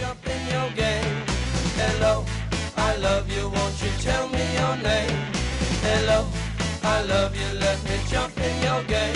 jump in your game. Hello, I love you, won't you tell me your name? Hello, I love you, let me jump in your game.